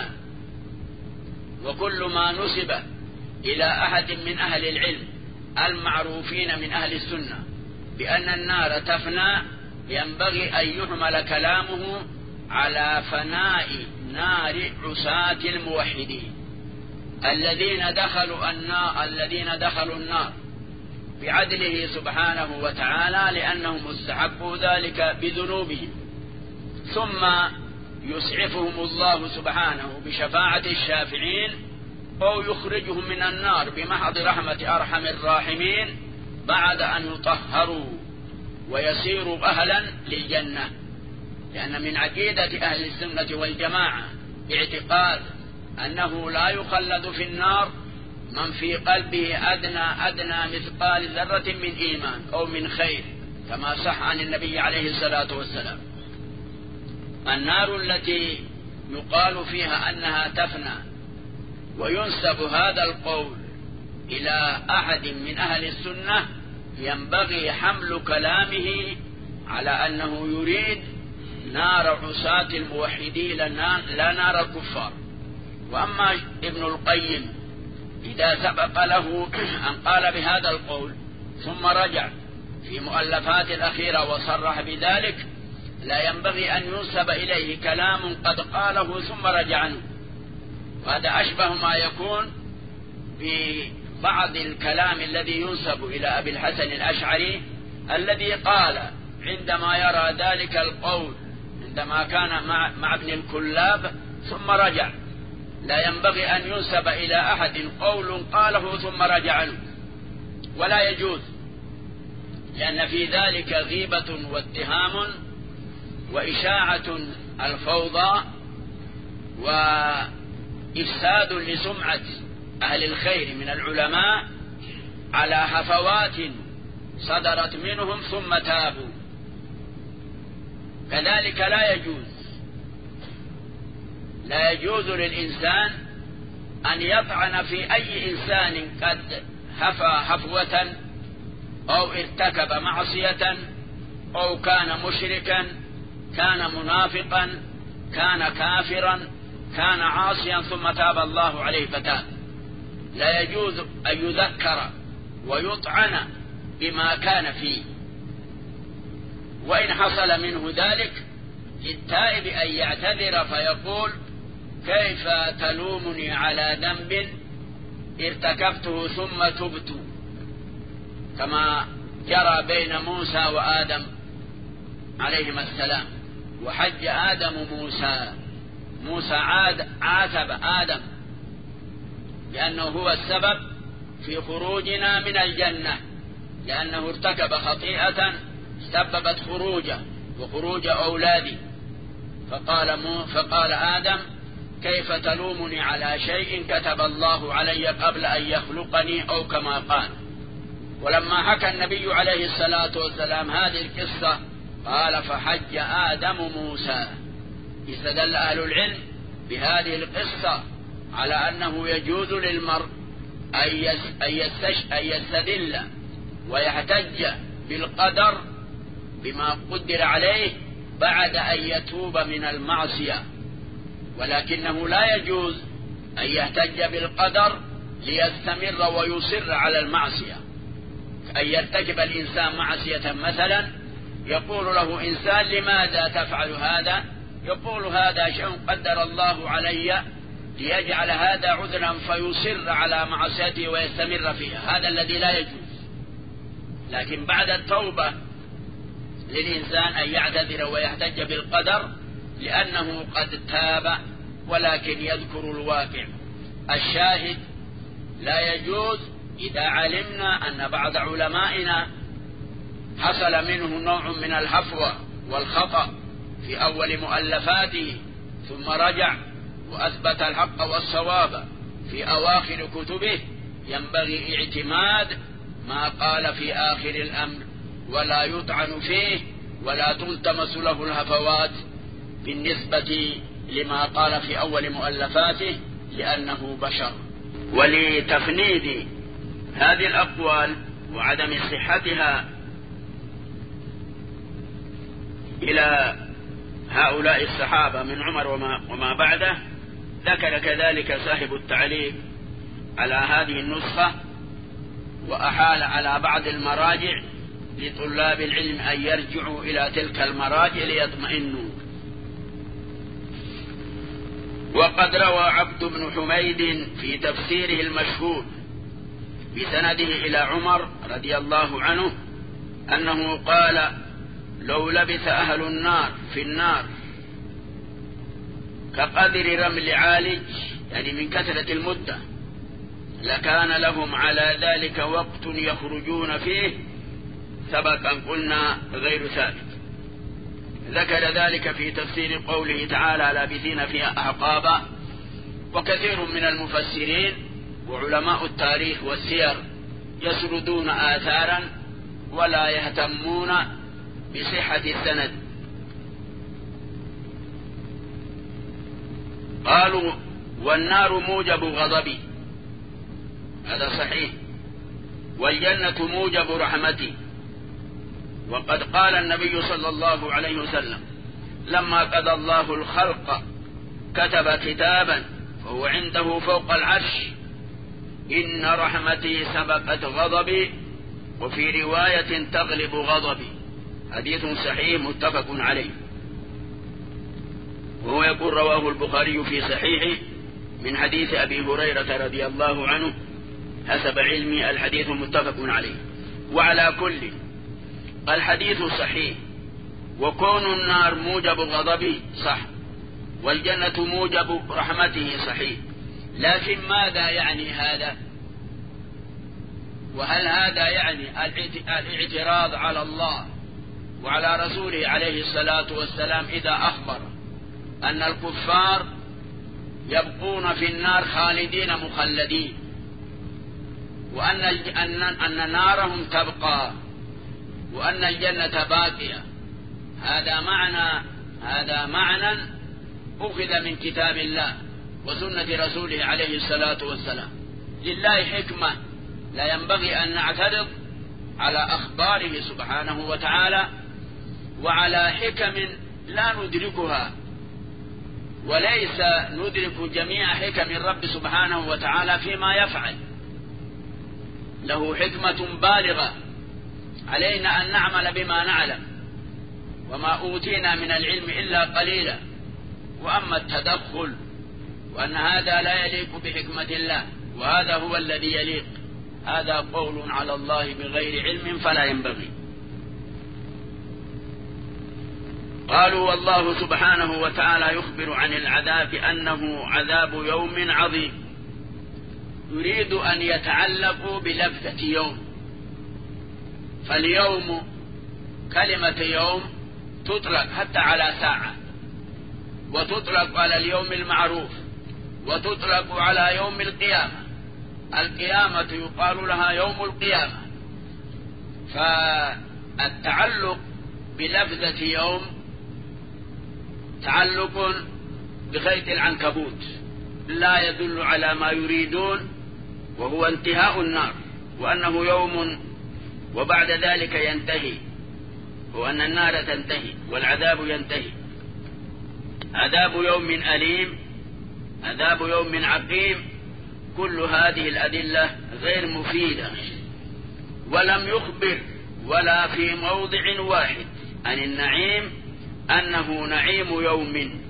A: وكل ما نسب إلى أحد من أهل العلم المعروفين من أهل السنة بأن النار تفنى ينبغي أن يحمل كلامه على فناء نار عصاة الموحدين الذين دخلوا النار بعدله سبحانه وتعالى لأنهم استحقوا ذلك بذنوبهم، ثم يسعفهم الله سبحانه بشفاعة الشافعين أو يخرجهم من النار بمحض رحمة أرحم الراحمين بعد أن يطهروا ويصيروا أهلا للجنة. لأن من عقيدة أهل السنة والجماعة اعتقاد أنه لا يخلد في النار من في قلبه أدنى مثقال ذرة من إيمان أو من خير، كما صح عن النبي عليه الصلاة والسلام. النار التي يقال فيها أنها تفنى وينسب هذا القول إلى أحد من أهل السنة ينبغي حمل كلامه على أنه يريد نار عصاة الموحدين لا نار الكفار. وأما ابن القيم إذا سبق له أن قال بهذا القول ثم رجع في مؤلفات الأخيرة وصرح بذلك، لا ينبغي أن ينسب إليه كلام قد قاله ثم رجع عنه. وهذا أشبه ما يكون ببعض الكلام الذي ينسب إلى أبي الحسن الأشعري الذي قال عندما يرى ذلك القول عندما كان مع ابن الكلاب ثم رجع. لا ينبغي أن ينسب إلى أحد قول قاله ثم رجع عنه، ولا يجوز، لأن في ذلك غيبة واتهام وإشاعة الفوضى وإفساد لسمعة أهل الخير من العلماء على هفوات صدرت منهم ثم تابوا. كذلك لا يجوز للإنسان أن يطعن في أي إنسان قد هفى هفوة أو ارتكب معصية أو كان مشركا، كان منافقا، كان كافرا، كان عاصيا ثم تاب الله عليه فتاب. لا يجوز أن يذكر ويطعن بما كان فيه. وإن حصل منه ذلك للتائب أن يعتذر فيقول كيف تلومني على ذنب ارتكبته ثم تبت، كما جرى بين موسى وآدم عليهما السلام. وحج آدم موسى عاتب آدم لأنه هو السبب في خروجنا من الجنة، لأنه ارتكب خطيئة سببت خروجه وخروج أولاده. فقال آدم كيف تلومني على شيء كتب الله علي قبل أن يخلقني، أو كما قال. ولما حكى النبي عليه الصلاة والسلام هذه القصة قال فحج آدم موسى. استدل أهل العلم بهذه القصة على أنه يجوز للمرء أن يستدل ويحتج بالقدر بما قدر عليه بعد أن يتوب من المعصية، ولكنه لا يجوز أن يحتج بالقدر ليستمر ويصر على المعصية. أن يرتكب الإنسان معصية مثلا يقول له إنسان لماذا تفعل هذا؟ يقول هذا شيء قدر الله علي ليجعل هذا عذرا فيصر على معصيته ويستمر فيها، هذا الذي لا يجوز. لكن بعد التوبة للإنسان أن يعتذر ويحتج بالقدر لأنه قد تاب، ولكن يذكر الواقع. الشاهد لا يجوز إذا علمنا أن بعض علمائنا حصل منه نوع من الهفوة والخطأ في أول مؤلفاته ثم رجع وأثبت الحق والصواب في أواخر كتبه، ينبغي اعتماد ما قال في آخر الأمر ولا يطعن فيه ولا تلتمس له الهفوات بالنسبة لما قال في أول مؤلفاته، لأنه بشر. ولتفنيد هذه الأقوال وعدم صحتها إلى هؤلاء الصحابة من عمر وما بعده، ذكر كذلك صاحب التعليق على هذه النسخة وأحال على بعض المراجع لطلاب العلم أن يرجعوا إلى تلك المراجع ليطمئنوا. وقد روى عبد بن حميد في تفسيره المشهور بسنده إلى عمر رضي الله عنه أنه قال لو لبث أهل النار في النار كقدر رمل عالج، يعني من كثرة المدة، لكان لهم على ذلك وقت يخرجون فيه، سبقا قلنا غير ثابت. ذكر ذلك في تفسير قوله تعالى لابثين فيها أحقابا. وكثير من المفسرين وعلماء التاريخ والسير يسردون آثارا ولا يهتمون بصحة السند. قالوا والنار موجب غضبي، هذا صحيح، والجنة موجب رحمتي. وقد قال النبي صلى الله عليه وسلم لما قضى الله الخلق كتب كتابا وهو عنده فوق العرش إن رحمتي سبقت غضبي، وفي رواية تغلب غضبي، حديث صحيح متفق عليه. وهو يقول رواه البخاري في صحيحه من حديث أبي هريرة رضي الله عنه، حسب علمي الحديث متفق عليه. وعلى كل الحديث صحيح، وكون النار موجب غضبه صح، والجنة موجب رحمته صحيح، لكن ماذا يعني هذا؟ وهل هذا يعني الاعتراض على الله وعلى رسوله عليه الصلاة والسلام إذا أخبر أن الكفار يبقون في النار خالدين مخلدين، وأن نارهم تبقى وأن الجنة باقية؟ هذا معنى أخذ من كتاب الله وسنة رسوله عليه الصلاة والسلام. لله حكمة لا ينبغي أن نعترض على أخباره سبحانه وتعالى، وعلى حكم لا ندركها، وليس ندرك جميع حكم الرب سبحانه وتعالى فيما يفعل. له حكمة بالغة، علينا أن نعمل بما نعلم، وما أوتينا من العلم إلا قليلا. وأما التدخل وأن هذا لا يليق بحكمة الله وهذا هو الذي يليق، هذا قول على الله بغير علم فلا ينبغي. قالوا والله سبحانه وتعالى يخبر عن العذاب أنه عذاب يوم عظيم، يريد أن يتعلقوا بلفظة يوم. فاليوم كلمة يوم تطلق حتى على ساعة، وتطلق على اليوم المعروف، وتطلق على يوم القيامة. القيامة يقال لها يوم القيامة. فالتعلق بلفظة يوم تعلق بخيط العنكبوت لا يدل على ما يريدون، وهو انتهاء النار، وأنه يوم وبعد ذلك ينتهي، وأن النار تنتهي والعذاب ينتهي. عذاب يوم أليم، عذاب يوم عقيم، كل هذه الأدلة غير مفيدة. ولم يخبر ولا في موضع واحد عن النعيم أنه نعيم يوم،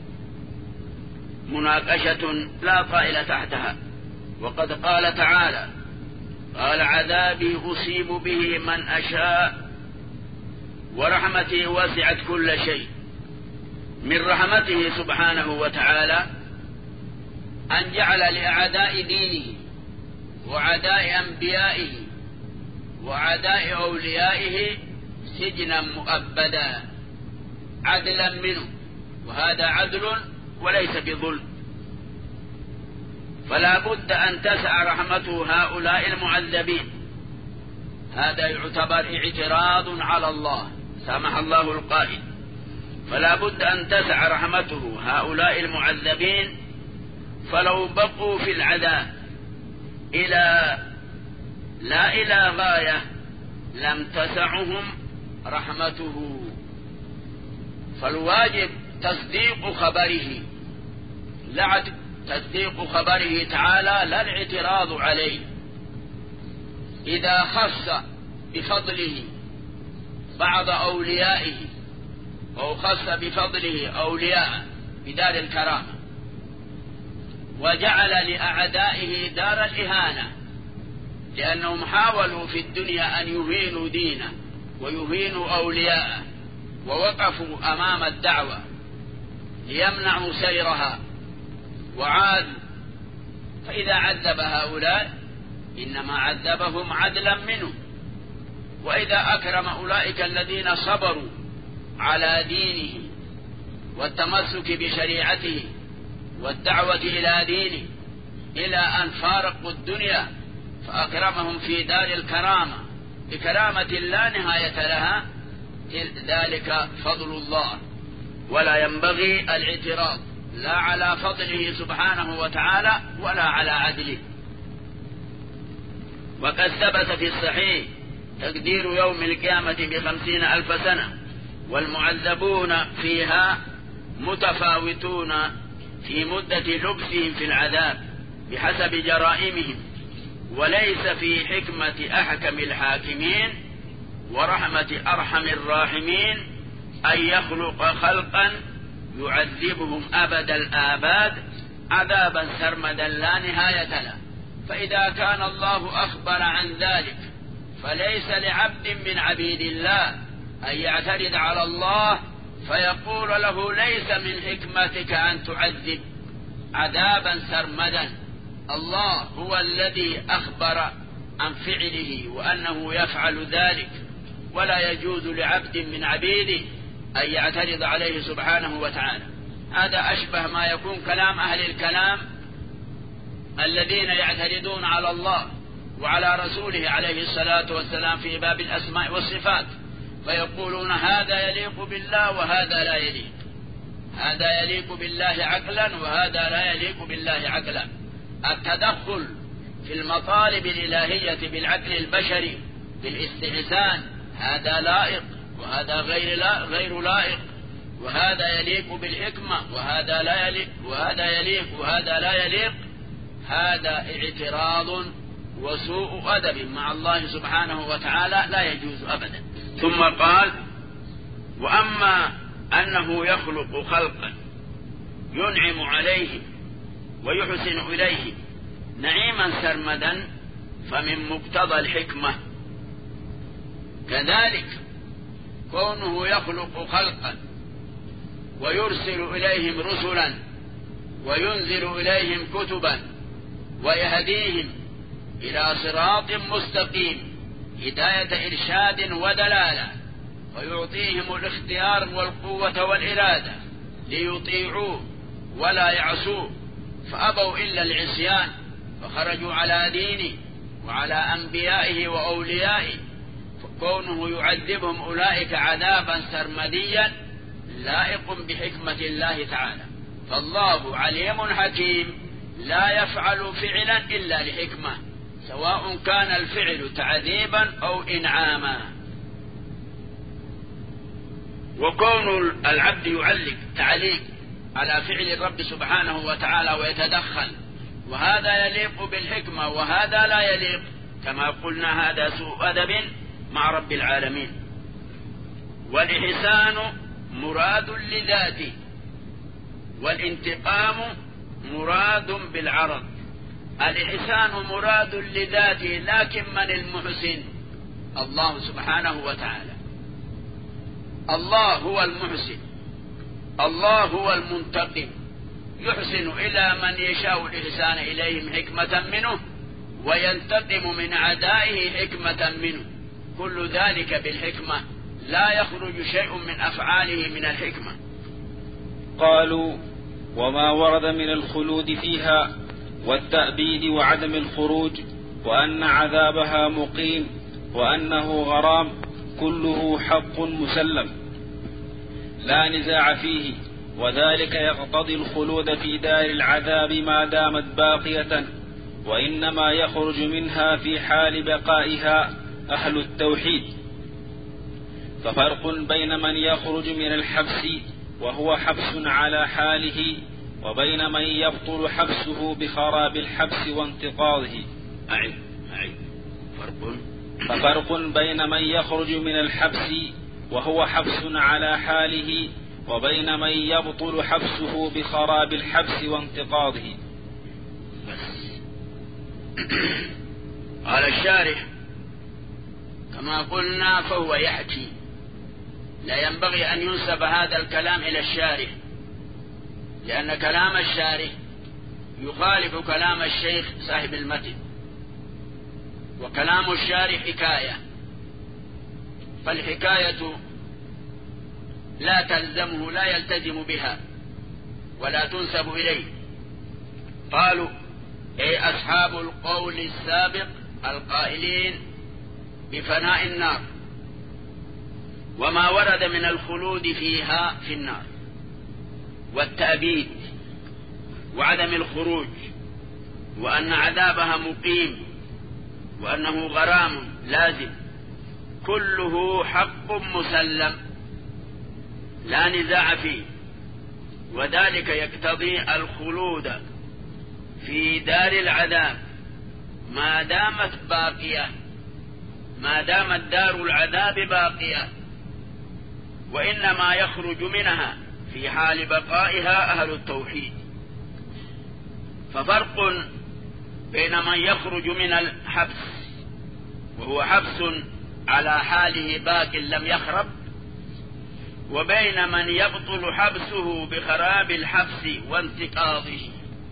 A: مناقشة لا طائل تحتها. وقد قال تعالى قال عذابي أصيب به من أشاء ورحمتي وسعت كل شيء. من رحمته سبحانه وتعالى أن جعل لأعداء دينه وعداء أنبيائه وعداء أوليائه سجنا مؤبدا عدلا منه، وهذا عدل وليس بظلم. فلا بد أن تسع رحمته هؤلاء المعذبين. هذا يعتبر اعتراض على الله، سامح الله القائل. فلا بد أن تسع رحمته هؤلاء المعذبين، فلو بقوا في العذاب لا إلى غاية لم تسعهم رحمته. فالواجب تصديق خبره، تصديق خبره تعالى لا الاعتراض عليه. إذا خص بفضله بعض أوليائه أو خص بفضله أولياء بدار الكرامة، وجعل لأعدائه دار الإهانة، لأنهم حاولوا في الدنيا أن يهينوا دينه ويهينوا أولياءه، ووقفوا أمام الدعوة ليمنعوا سيرها وعادوا. فإذا عذب هؤلاء إنما عذبهم عدلا منه. وإذا أكرم أولئك الذين صبروا على دينه والتمسك بشريعته والدعوة إلى دينه إلى أن فارقوا الدنيا، فأكرمهم في دار الكرامة بكرامة لا نهاية لها، ذلك فضل الله، ولا ينبغي الاعتراض لا على فضله سبحانه وتعالى ولا على عدله. وقد ثبت في الصحيح تقدير يوم القيامة ب50,000 سنة، والمعذبون فيها متفاوتون في مدة لبسهم في العذاب بحسب جرائمهم، وليس في حكمة أحكم الحاكمين ورحمة أرحم الراحمين أن يخلق خلقا يعذبهم أبد الآباد عذابا سرمدا لا نهاية له. فإذا كان الله أخبر عن ذلك فليس لعبد من عبيد الله أن يعترض على الله فيقول له ليس من حكمتك أن تعذب عذابا سرمدا. الله هو الذي أخبر عن فعله وأنه يفعل ذلك، ولا يجوز لعبد من عبيده أن يعترض عليه سبحانه وتعالى. هذا أشبه ما يكون كلام أهل الكلام الذين يعترضون على الله وعلى رسوله عليه الصلاة والسلام في باب الأسماء والصفات، فيقولون هذا يليق بالله وهذا لا يليق، هذا يليق بالله عقلا وهذا لا يليق بالله عقلا. التدخل في المطالب الإلهية بالعقل البشري بالاستحسان هذا لائق وهذا غير لائق، وهذا يليق بالحكمة وهذا لا يليق، وهذا يليق وهذا لا يليق، هذا اعتراض وسوء أدب مع الله سبحانه وتعالى لا يجوز أبدا. ثم قال: وأما أنه يخلق خلقا ينعم عليه ويحسن إليه نعيما سرمدا فمن مقتضى الحكمة. كذلك كونه يخلق خلقا ويرسل إليهم رسلا وينزل إليهم كتبا ويهديهم إلى صراط مستقيم هداية إرشاد ودلالة، ويعطيهم الاختيار والقوة والإرادة ليطيعوه ولا يعصوه، فأبوا إلا العصيان فخرجوا على دينه وعلى أنبيائه وأوليائه، فكونه يعذبهم أولئك عذابا سرمديا لائق بحكمة الله تعالى. فالله عليم حكيم لا يفعل فعلا إلا لحكمة، سواء كان الفعل تعذيبا أو إنعاما. وكون العبد يعلق تعليق على فعل الرب سبحانه وتعالى ويتدخل، وهذا يليق بالحكمة وهذا لا يليق، كما قلنا هذا سوء أدب مع رب العالمين. والإحسان مراد لذاته، والانتقام مراد بالعرض. الإحسان مراد لذاته، لكن من المحسن؟ الله سبحانه وتعالى. الله هو المحسن، الله هو المنتقم، يحسن إلى من يشاء الإحسان إليهم حكمة منه، وينتقم من أعدائه حكمة منه، كل ذلك بالحكمة، لا يخرج شيء من أفعاله من الحكمة.
B: قالوا: وما ورد من الخلود فيها والتأبيد وعدم الخروج وأن عذابها مقيم وأنه غرام كله حق مسلم لا نزاع فيه، وذلك يقتضي الخلود في دار العذاب ما دامت باقية، وإنما يخرج منها في حال بقائها أهل التوحيد. ففرق بين من يخرج من الحبس وهو حبس على حاله وبين من يبطل حبسه بخراب الحبس وانتقاضه. ففرق بين من يخرج من الحبس وهو حبس على حاله وبين من يبطل حبسه بخراب الحبس وانتقاضه.
A: قال الشارح: كما قلنا فهو يحكي، لا ينبغي أن ينسب هذا الكلام إلى الشارح، لأن كلام الشارح يخالف كلام الشيخ صاحب المتن، وكلام الشارح حكاية، فالحكاية لا تلزمه، لا يلتزم بها ولا تنسب إليه. قالوا: أي أصحاب القول السابق القائلين بفناء النار وما ورد من الخلود فيها في النار والتأبيد وعدم الخروج، وأن عذابها مقيم، وأنه غرام لازم، كله حق مسلم لا نزاع فيه، وذلك يقتضي الخلود في دار العذاب ما دامت باقية، ما دامت دار العذاب باقية، وإنما يخرج منها في حال بقائها أهل التوحيد. ففرق بين من يخرج من الحبس وهو حبس على حاله باق لم يخرب، وبين من يبطل حبسه بخراب الحبس وانتقاضه.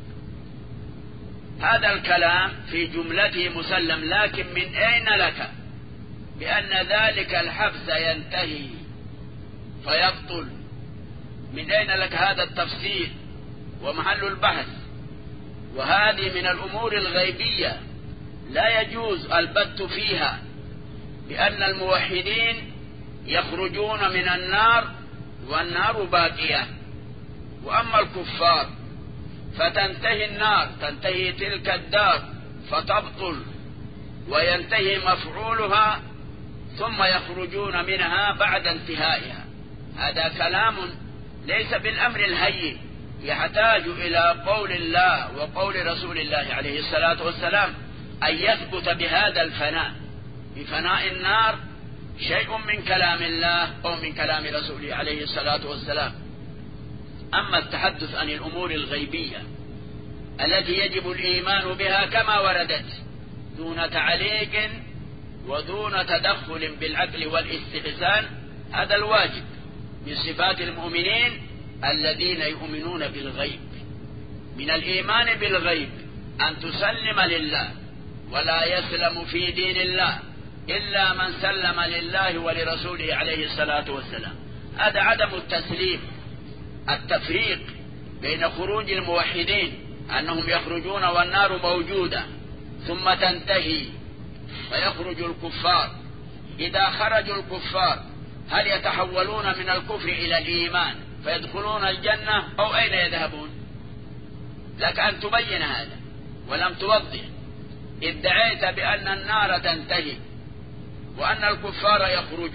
A: هذا الكلام في جملته مسلم، لكن من أين لك بأن ذلك الحبس ينتهي فيبطل؟ من أين لك هذا التفسير ومحل البحث؟ وهذه من الأمور الغيبية لا يجوز البت فيها، بأن الموحدين يخرجون من النار والنار باقية، وأما الكفار فتنتهي النار، تنتهي تلك الدار فتبطل وينتهي مفعولها ثم يخرجون منها بعد انتهائها. هذا كلام ليس بالأمر الهين، يحتاج إلى قول الله وقول رسول الله عليه الصلاة والسلام أن يثبت بهذا الفناء، بفناء النار، شيء من كلام الله أو من كلام رسوله عليه الصلاة والسلام. أما التحدث عن الأمور الغيبية التي يجب الإيمان بها كما وردت دون تعليق ودون تدخل بالعقل والاستحسان، هذا الواجب من صفات المؤمنين الذين يؤمنون بالغيب. من الإيمان بالغيب أن تسلم لله، ولا يسلم في دين الله إلا من سلم لله ولرسوله عليه الصلاة والسلام. هذا عدم التسليم. التفريق بين خروج الموحدين أنهم يخرجون والنار موجودة ثم تنتهي فيخرج الكفار. إذا خرجوا الكفار هل يتحولون من الكفر إلى الإيمان فيدخلون الجنة أو أين يذهبون؟ لك أن تبين هذا ولم توضح. ادعيت بأن النار تنتهي وأن الكفار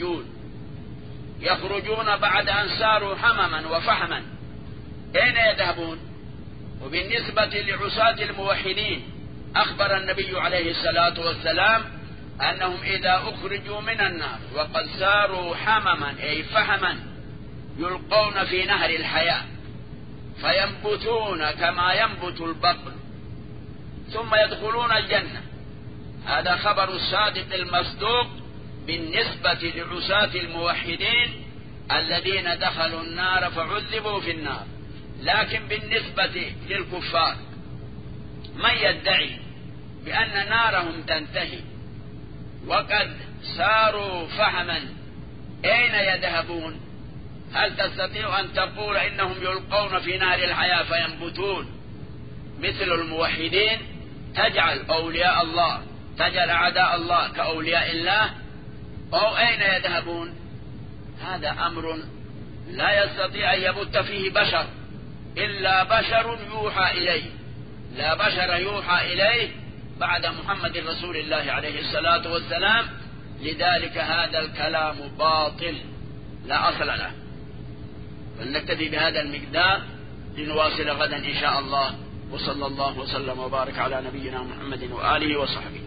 A: يخرجون بعد أن ساروا حمما وفحما، أين يذهبون؟ وبالنسبة لعصاة الموحدين أخبر النبي عليه الصلاة والسلام أنهم إذا أخرجوا من النار وقد ساروا حمما أي فحما يلقون في نهر الحياة فينبتون كما ينبت البقل ثم يدخلون الجنة. هذا خبر الصادق المصدوق بالنسبة لعصاة الموحدين الذين دخلوا النار فعذبوا في النار. لكن بالنسبة للكفار من يدعي بأن نارهم تنتهي وقد ساروا فحما أين يذهبون؟ هل تستطيع أن تقول إنهم يلقون في نهر الحياة فينبتون مثل الموحدين؟ تجعل أولياء الله، تجعل أعداء الله كأولياء الله، أو أين يذهبون؟ هذا أمر لا يستطيع أن يبت فيه بشر إلا بشر يوحى إليه، لا بشر يوحى إليه بعد محمد رسول الله عليه الصلاة والسلام. لذلك هذا الكلام باطل لا أصل له. فلنكتفي بهذا المقدار لنواصل غدا إن شاء الله، وصلى الله وسلم وبارك على نبينا محمد وآله وصحبه.